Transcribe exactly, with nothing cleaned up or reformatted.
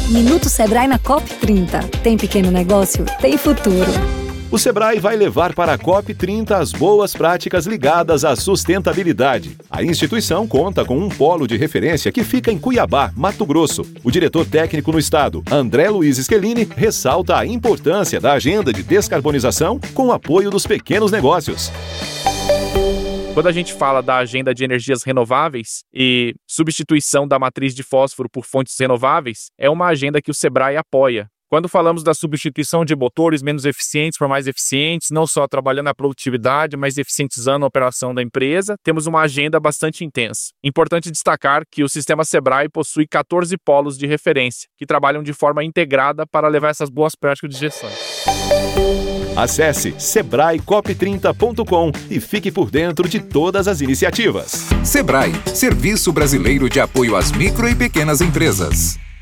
Minuto Sebrae na COP trinta. Tem pequeno negócio? Tem futuro. O Sebrae vai levar para a COP trinta as boas práticas ligadas à sustentabilidade. A instituição conta com um polo de referência que fica em Cuiabá, Mato Grosso. O diretor técnico no estado, André Luiz Schettini, ressalta a importância da agenda de descarbonização com o apoio dos pequenos negócios. Quando a gente fala da agenda de energias renováveis e substituição da matriz de fósforo por fontes renováveis, é uma agenda que o Sebrae apoia. Quando falamos da substituição de motores menos eficientes por mais eficientes, não só trabalhando a produtividade, mas eficientizando a operação da empresa, temos uma agenda bastante intensa. Importante destacar que o sistema Sebrae possui quatorze polos de referência, que trabalham de forma integrada para levar essas boas práticas de gestão. Acesse sebrae cop trinta ponto com e fique por dentro de todas as iniciativas. Sebrae, Serviço Brasileiro de Apoio às Micro e Pequenas Empresas.